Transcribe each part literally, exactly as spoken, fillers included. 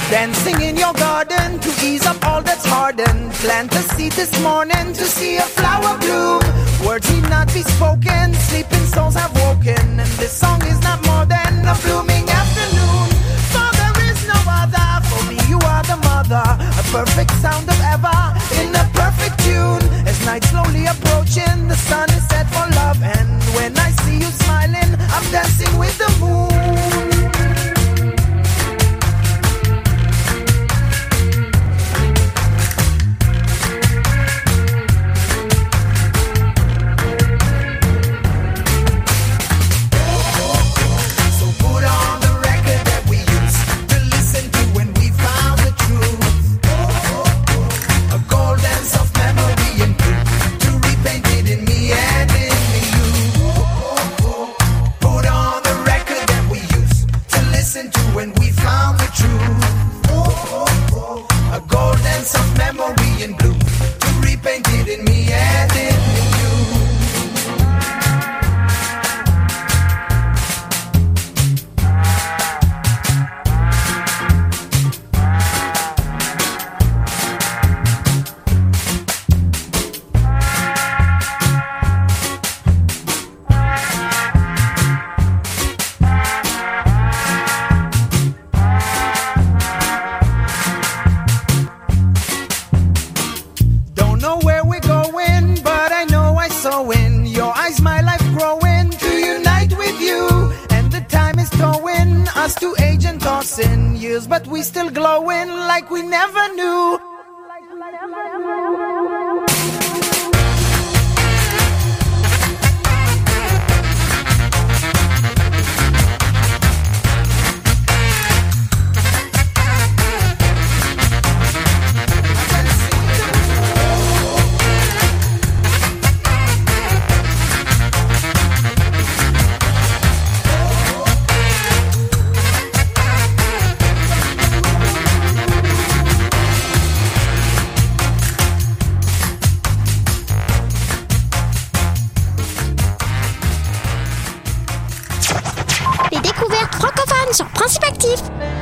Dancing in your garden to ease up all that's hardened. Plant a seed this morning to see a flower bloom. Words need not be spoken, sleeping souls have woken. And this song is not more than a blooming afternoon. For there is no other, for me you are the mother. A perfect sound of ever, in a perfect tune. As night slowly approaching, the sun is set for love. And when I see you smiling, I'm dancing with the moon. But we still glowing like we never knew. Sur Principe Actif.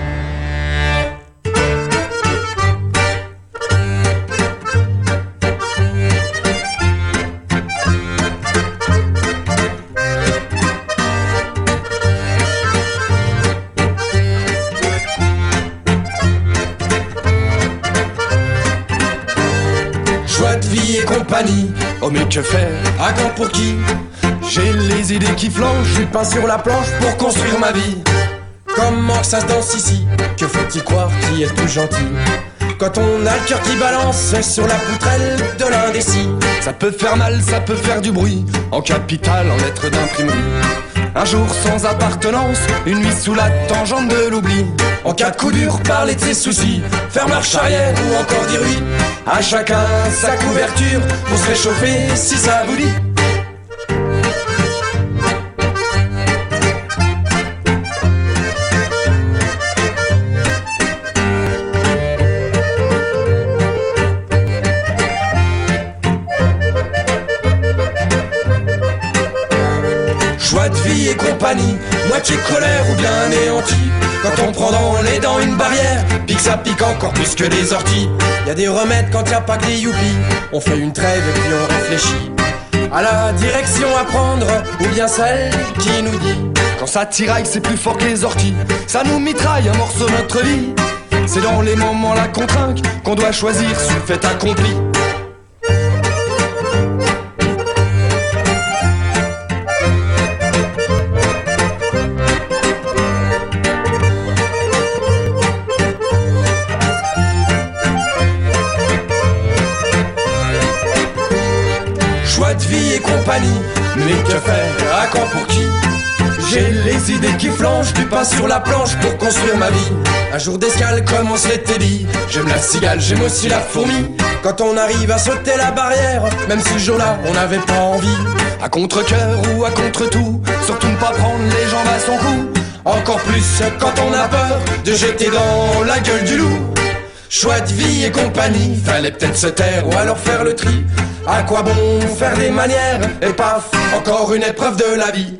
Choix de vie et compagnie, oh mais que faire, à quand pour qui? J'ai les idées qui flanchent, du pain sur la planche pour construire ma vie. Comment que ça se danse ici? Que faut-il croire qui est tout gentil? Quand on a le cœur qui balance sur la poutrelle de l'indécis. Ça peut faire mal, ça peut faire du bruit, en capitale, en lettres d'imprimerie. Un jour sans appartenance, une nuit sous la tangente de l'oubli. En cas de coup dur, parler de ses soucis, faire marche arrière ou encore dire oui. À chacun sa couverture, pour se réchauffer si ça vous dit. Choix de vie et compagnie, moitié colère ou bien anéanti. Quand on prend dans les dents une barrière, pique ça pique encore plus que des orties. Y a des remèdes quand y a pas que les youpies. On fait une trêve et puis on réfléchit à la direction à prendre, ou bien celle qui nous dit quand ça tiraille c'est plus fort que les orties. Ça nous mitraille un morceau de notre vie. C'est dans les moments là qu'on trinque qu'on doit choisir ce fait accompli. Mais que faire, à quand pour qui? J'ai les idées qui flanchent, du pain sur la planche pour construire ma vie. Un jour d'escale comme on se l'était dit. J'aime la cigale, j'aime aussi la fourmi. Quand on arrive à sauter la barrière, même si ce jour-là on n'avait pas envie. À contre-cœur ou à contre-tout, surtout ne pas prendre les jambes à son cou. Encore plus quand on a peur de jeter dans la gueule du loup. Choix de vie et compagnie, fallait peut-être se taire ou alors faire le tri. À quoi bon faire des manières? Et paf, encore une épreuve de la vie.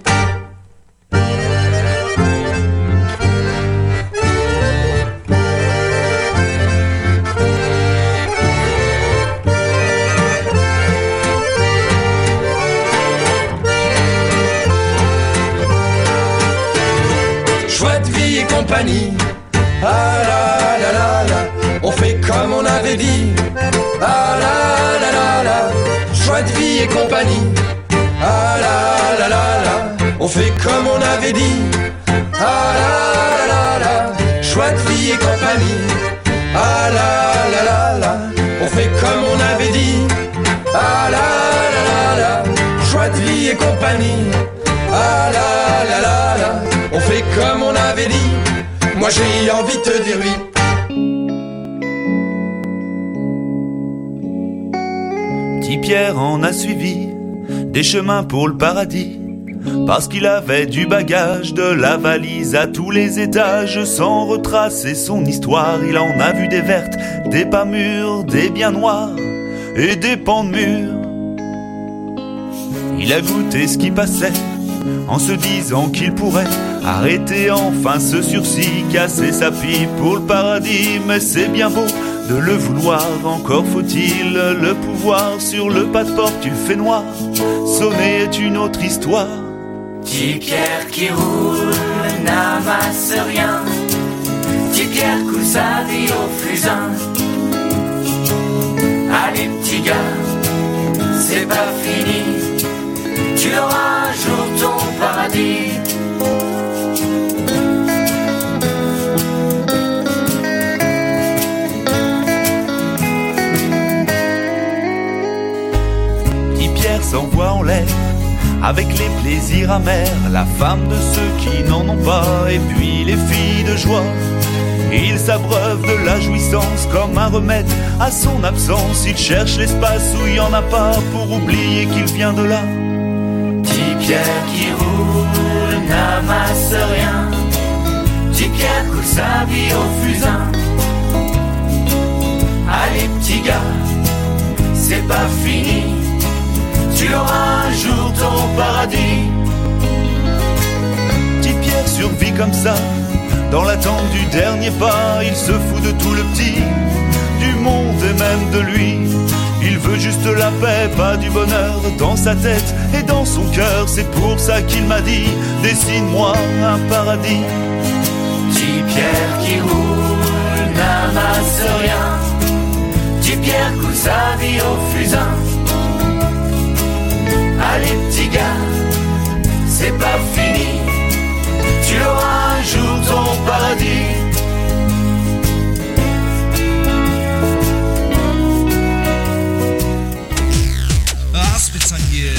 chouette vie et compagnie. Ah la la la la, on fait comme on avait dit. Ah la la la la, chouette vie et compagnie. Ah la la la la, on fait comme on avait dit. Ah la la la la, chouette vie et compagnie. Ah la la la la, on fait comme on avait dit. Ah la la la la, chouette vie et compagnie. Ah la la la la, on fait comme on avait dit. Moi j'ai envie de te dire oui. Petit Pierre en a suivi des chemins pour le paradis, parce qu'il avait du bagage, de la valise à tous les étages. Sans retracer son histoire, il en a vu des vertes, des pas mûres, des bien noirs et des pans de murs. Il a goûté ce qui passait, en se disant qu'il pourrait arrêter enfin ce sursis, casser sa pipe pour le paradis. Mais c'est bien beau de le vouloir, encore faut-il le pouvoir. Sur le pas de porte il fait noir, sonner est une autre histoire. Petit Pierre qui roule n'amasse rien, Petit Pierre coule sa vie au fusain. Allez petit gars, c'est pas fini, tu auras un jour ton paradis. Petit Pierre s'envoie en l'air avec les plaisirs amers, la femme de ceux qui n'en ont pas, et puis les filles de joie. Il s'abreuve de la jouissance comme un remède à son absence. Il cherche l'espace où il n'y en a pas pour oublier qu'il vient de là. Petit Pierre qui roule n'amasse rien, Petit Pierre coule sa vie au fusain. Allez petit gars, c'est pas fini, tu auras un jour ton paradis. Petit Pierre survit comme ça, dans l'attente du dernier pas. Il se fout de tout le petit, du monde et même de lui. Il veut juste la paix, pas du bonheur, dans sa tête et dans son cœur. C'est pour ça qu'il m'a dit, dessine-moi un paradis. Petit Pierre qui roule n'amasse rien, Petit Pierre coule sa vie au fusain. Allez petit gars, c'est pas fini, tu auras un jour ton paradis. I'll spit on you,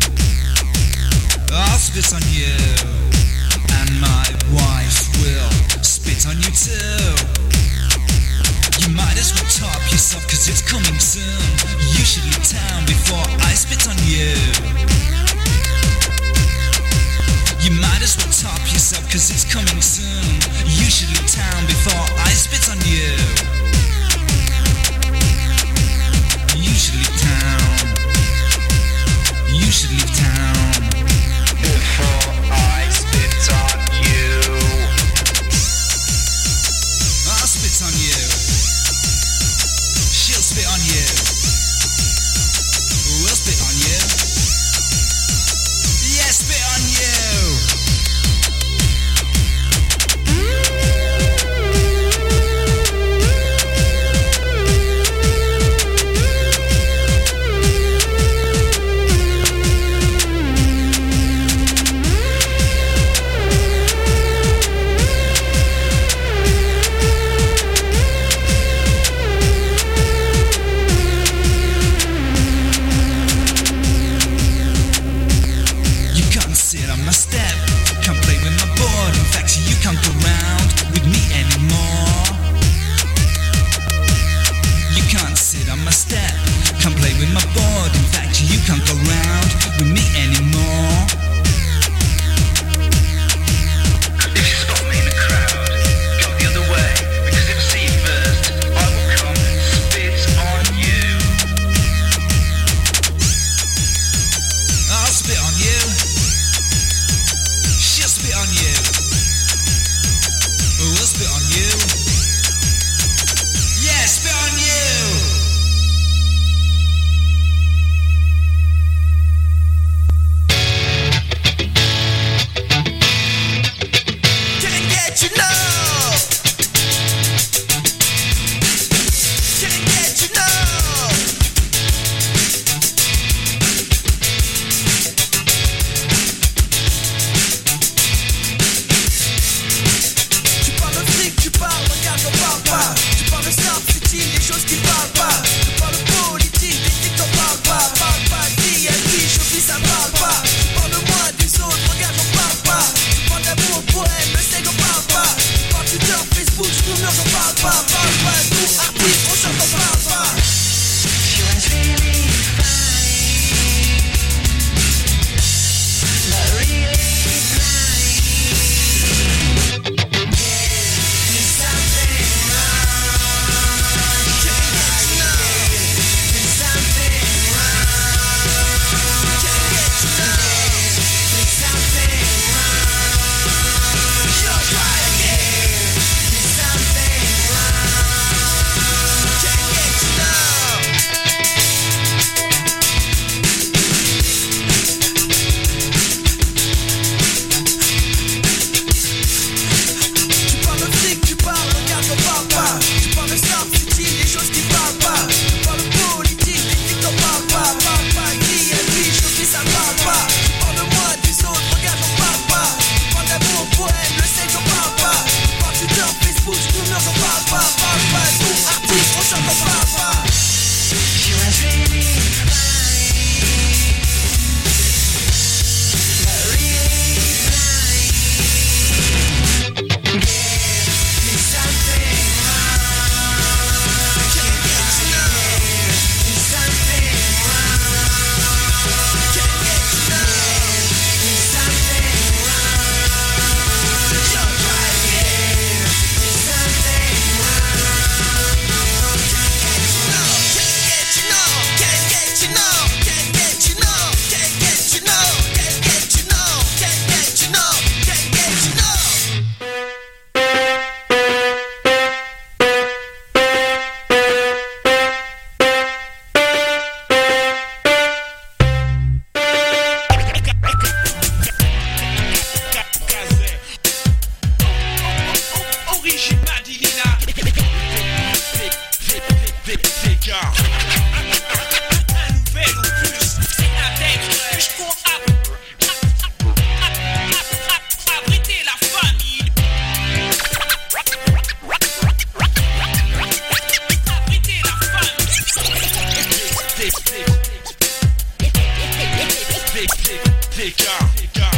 I'll spit on you, and my wife will spit on you too. You might as well top yourself cause it's coming soon. You should leave town before I spit on you. You might as well top yourself cause it's coming soon. You should leave town before I spit on you. You should leave town. You should leave town before I spit on you. I'll spit on you. She'll spit on you. We'll spit on you. Yeah, spit on you. Brigitte Madilina. Pécard. Un nouvel opus, avec que je compte abriter la famille. Abriter la famille. Pécard.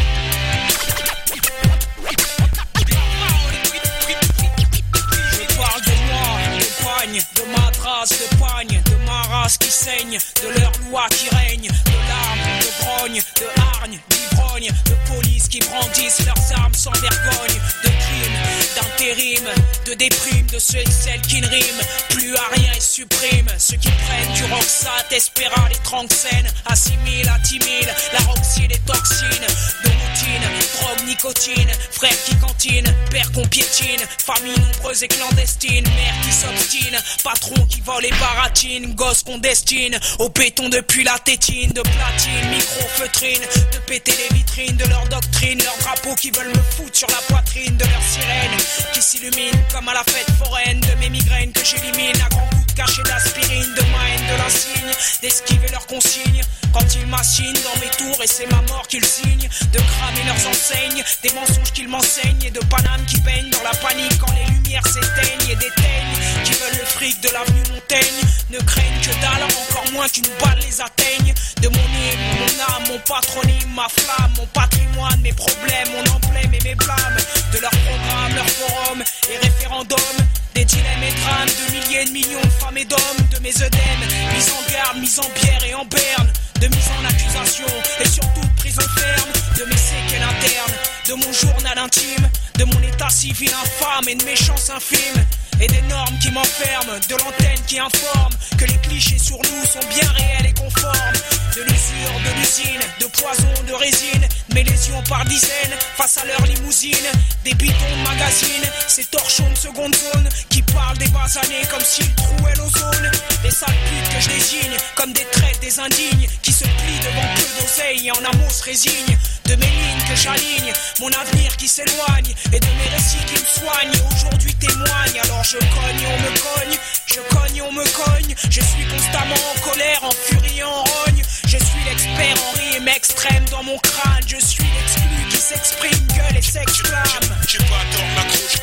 De ma trace de pagne, de ma race qui saigne, de leur loi qui règne, de larmes, de grogne, de hargne, d'ivrogne, de police qui brandissent leurs armes sans vergogne, de crimes, d'intérim, de déprime, de ceux et celles qui ne riment plus à rien et suppriment, ceux qui prennent du Roxat, Espéra, les tranxènes, assimilent, attimilent, la roxy, les toxines, de routine, drogue, nicotine, frères qui cantinent, pères qu'on piétine, famille nombreuse et clandestine, mère qui s'obstine, patron qui vole les baratines, gosses qu'on destine au béton depuis la tétine, de platine, micro-feutrine, de péter les vitrines de leur doctrine, leurs drapeaux qui veulent me foutre sur la poitrine, de leurs sirènes qui s'illuminent comme à la fête foraine, de mes migraines que j'élimine à grands coups de cachet d'aspirine, de ma haine, de l'insigne, d'esquiver leurs consignes quand ils m'assignent dans mes tours et c'est ma mort qu'ils signent, de cramer leurs enseignes, des mensonges qu'ils m'enseignent et de Paname qui baignent dans la panique quand les lumières s'éteignent et d'éteignent qui veulent le fric de l'avenue Montaigne, ne craignent que dalle, encore moins qu'une balle les atteigne, de mon hymne, mon âme, mon patronyme, ma flamme, mon patrimoine, mes problèmes, mon emblème et mes blâmes, de leurs programmes, leurs forums et référendums, des dilemmes et drames de milliers de millions de femmes et d'hommes, de mes œdèmes, mis en garde, mis en bière et en berne, de mise en accusation et surtout de prison ferme, de mes séquelles internes, de mon journal intime, de mon état civil infâme et de mes chances infimes, et des normes qui m'enferment, de l'antenne qui informe que les clichés sur nous sont bien réels et conformes, de l'usure, de l'usine, de poison, de résine, mes lésions par dizaines face à leur limousine, des bidons de magazine, ces torchons de seconde zone qui parlent des basanés comme s'ils trouaient l'ozone, des sales putes que je désigne comme des traites des indignes qui se plient devant peu d'oseille et en amour se résignent, de mes lignes que j'aligne, mon avenir qui s'éloigne et de mes récits qui me soignent, aujourd'hui témoignent, alors je cogne, on me cogne, je cogne, on me cogne, je suis constamment en colère, en furie, en rogne, je suis l'expert en rime extrême dans mon crâne, je suis l'exclu qui s'exprime, gueule et s'exclame. J'ai pas tort de m'accrocher,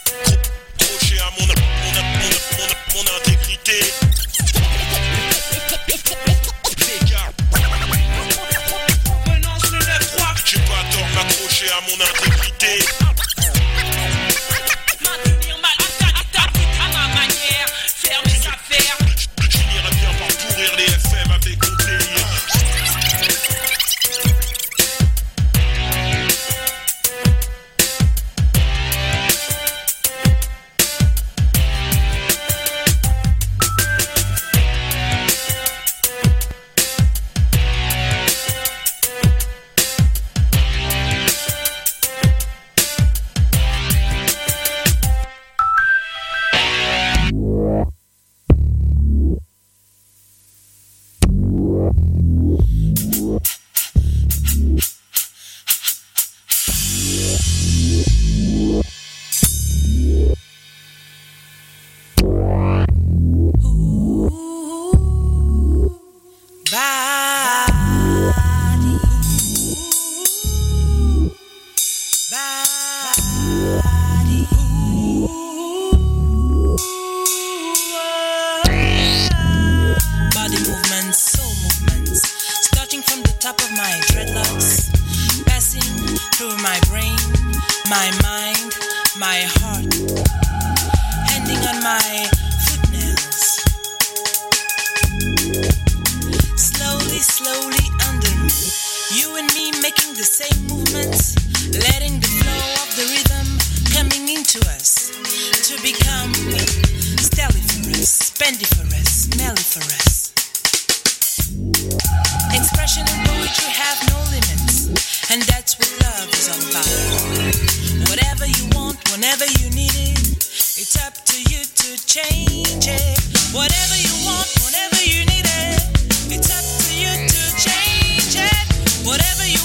accrocher à mon, mon, mon, mon, mon intégrité. Venance le neuf trois. J'ai pas tort de m'accrocher à mon intégrité. Maintenir ma à ma manière, faire mes affaires. Je finirai bien par pourrir les F M avec mon délire.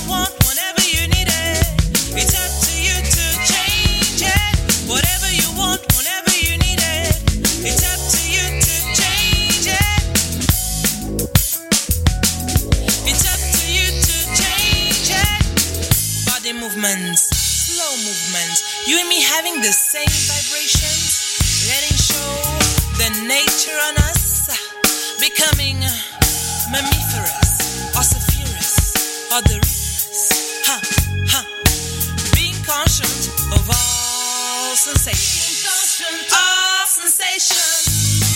Whatever you want, You and me having the same vibrations, letting show the nature on us, becoming mammiferous, or sulfurous, or the rhythmus, huh, huh. Being conscious of all sensations, all sensations.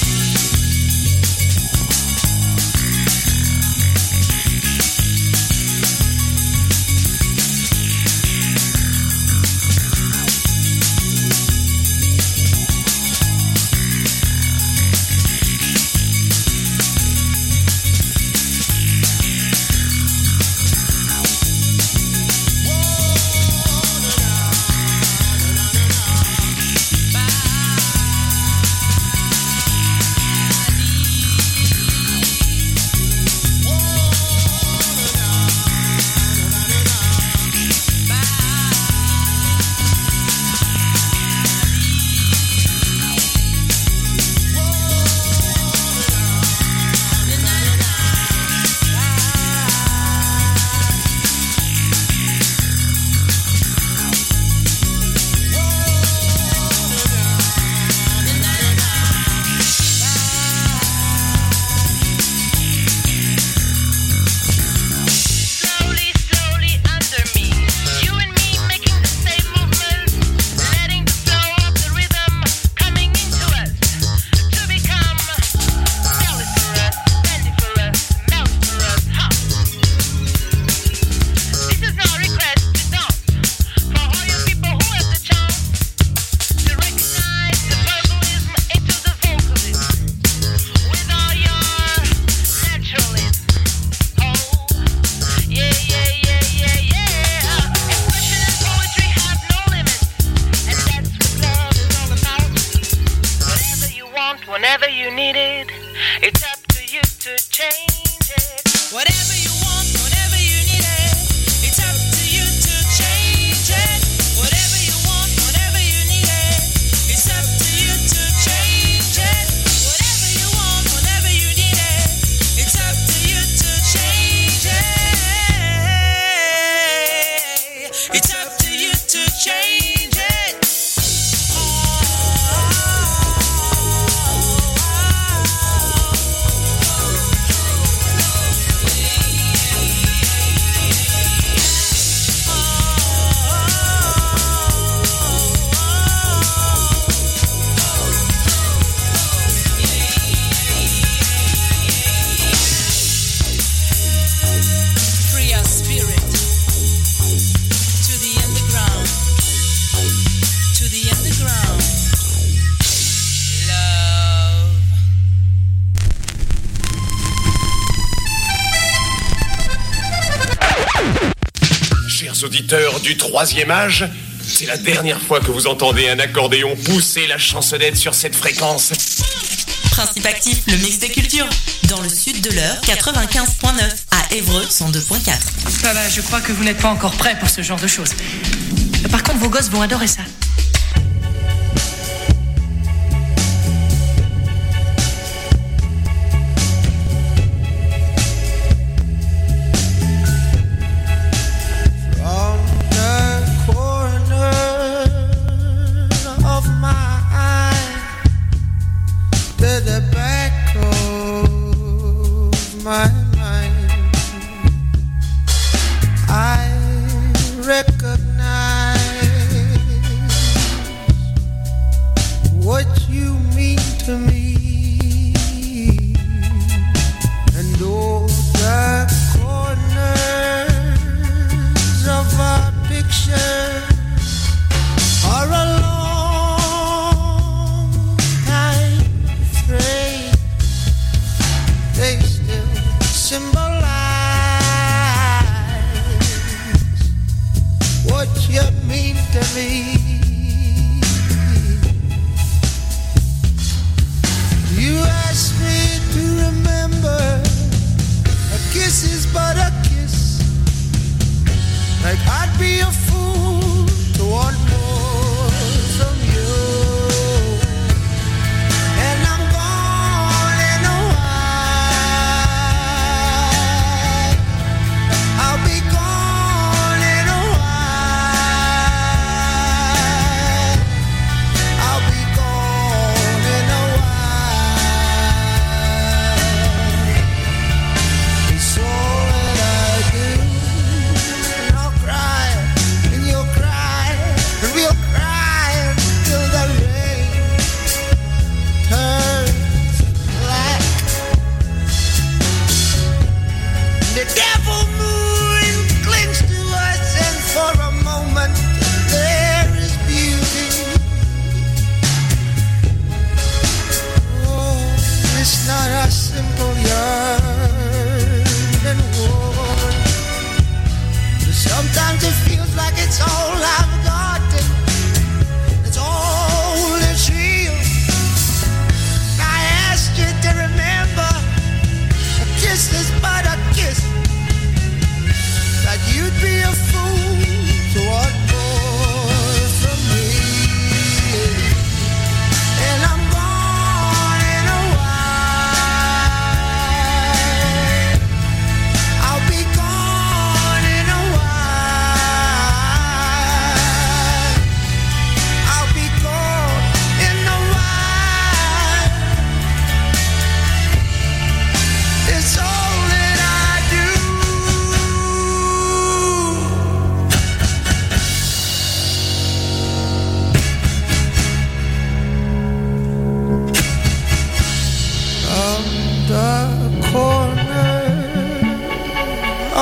Auditeurs du troisième âge, c'est la dernière fois que vous entendez un accordéon pousser la chansonnette sur cette fréquence. Principe actif, le mix des cultures. Dans le sud de l'heure, quatre-vingt-quinze virgule neuf. À Évreux, cent deux virgule quatre. Ah bah, je crois que vous n'êtes pas encore prêts pour ce genre de choses. Par contre, vos gosses vont adorer ça.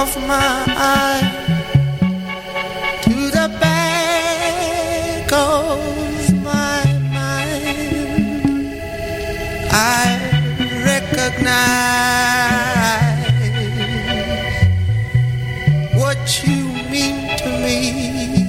of my eye to the back of my mind. I recognize what you mean to me.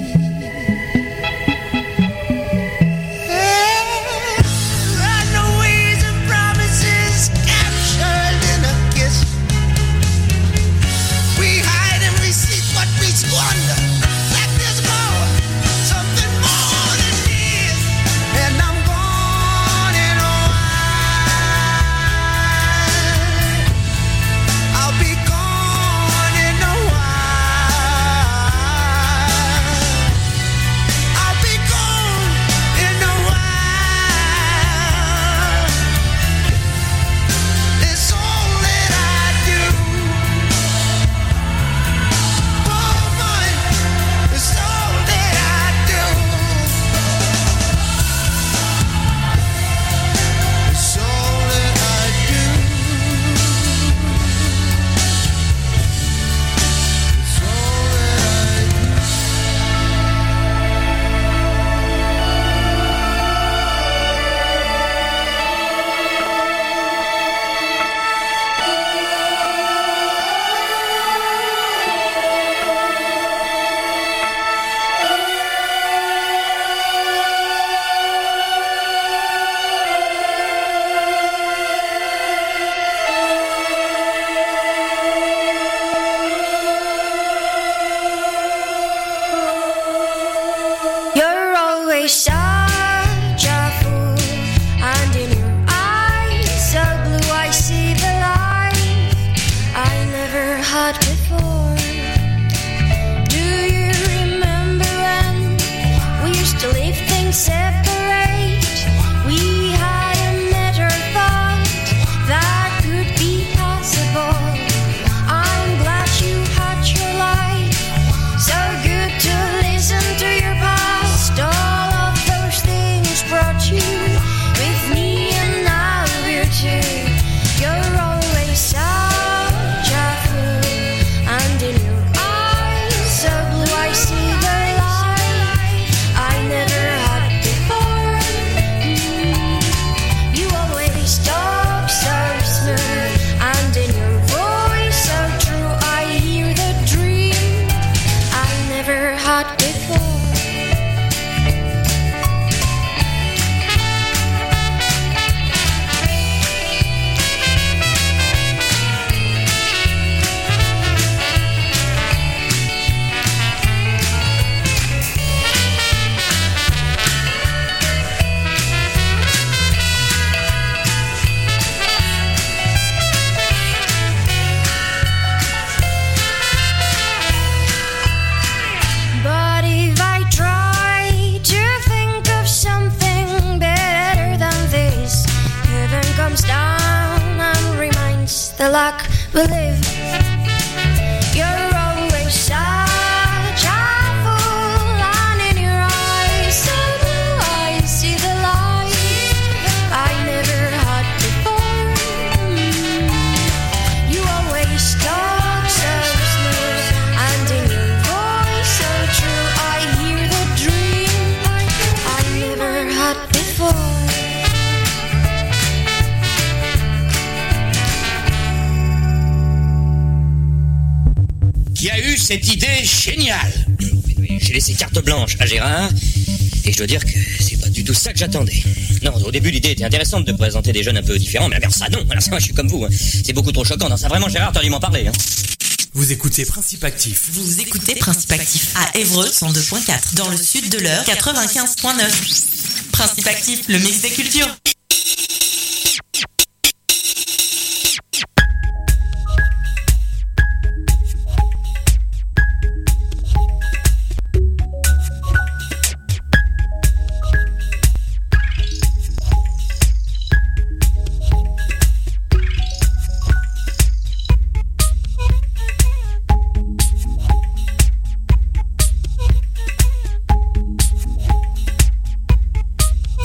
Cette idée géniale. J'ai laissé carte blanche à Gérard et je dois dire que c'est pas du tout ça que j'attendais. Non, au début l'idée était intéressante de présenter des jeunes un peu différents, mais alors ça non, alors ça moi je suis comme vous, hein. C'est beaucoup trop choquant. Non, ça vraiment Gérard, t'as dû m'en parler. Hein. Vous écoutez Principe Actif. Vous écoutez Principe Actif à Évreux cent deux point quatre, dans le sud de l'Eure quatre-vingt-quinze point neuf. Principe Actif, le mix des cultures.